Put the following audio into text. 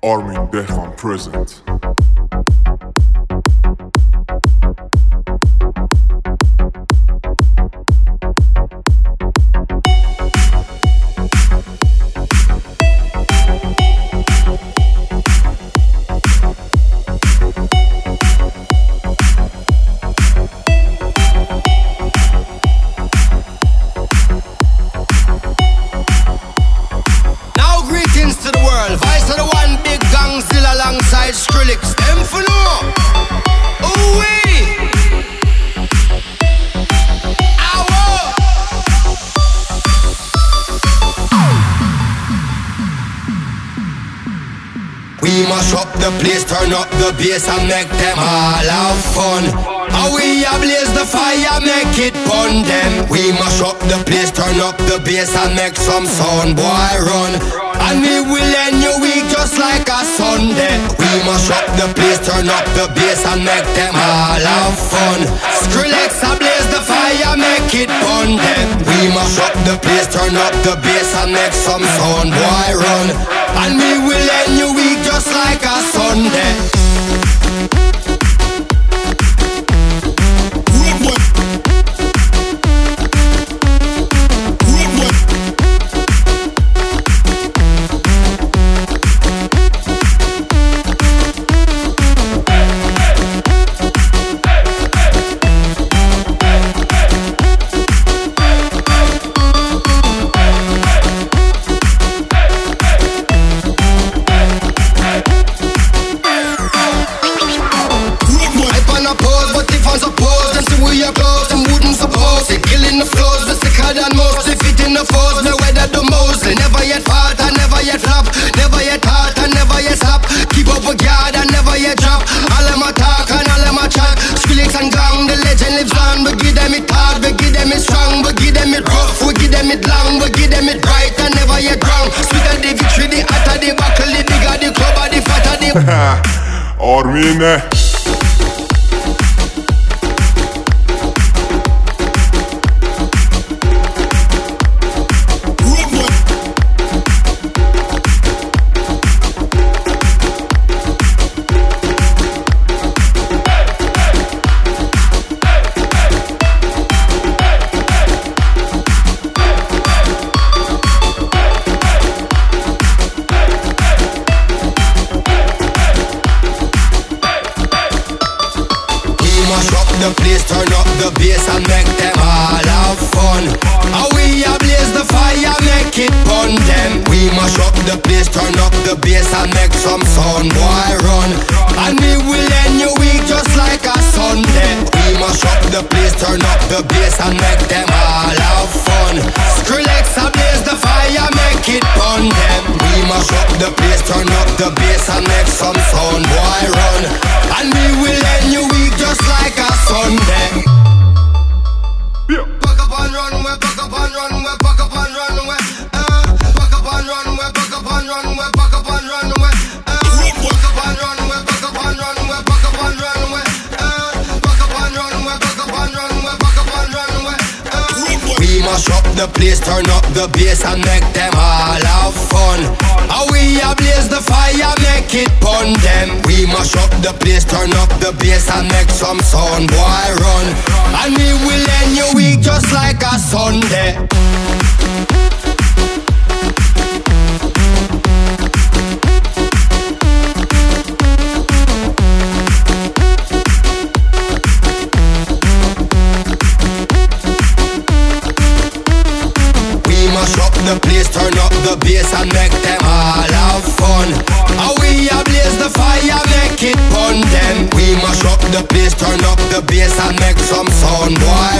Armin Death and Present. Skrillex, them for no. Ooh wee. We mash up the place, turn up the bass and make them all have fun. And we ablaze the fire, make it burn them. We mash up the place, turn up the bass and make some sound, boy run. And we will end your week just like a Sunday. We mash up the place, turn up the bass and make them all have fun. Skrillex ablaze the fire, make it burn them. We mash up the place, turn up the bass and make some sound, boy run. And we will end your week just like a Sunday. Armin. The place, turn up the bass and make them all have fun. And we ablaze the fire, make it burn them. We mash up the place, turn up the bass and make some sound, boy run. And we will end your week just like a Sunday. We mash up the place, turn up the bass and make them all have fun. Skrillex ablaze the fire, make it burn them. We mash up the place, turn up the bass and make some sound, boy run. And we will end your week just like a Sunday. Back up and run, we back up and run, we back up and run, we back up and run, we back up and run, we back up and run, we back up and run, we back up and run, we back up and run, we back up and run, we back up and run, we back up and run, we mash up the place, turn up the bass and make them all have fun. And we ablaze the fire, make it burn them. We mash up the place, turn up the bass and make some sound, boy run. And we will end your week just like a Sunday. The place, turn up the bass and make them all have fun. And we ablaze the fire, make it burn them. We mash up the place, turn up the bass and make some sound, boy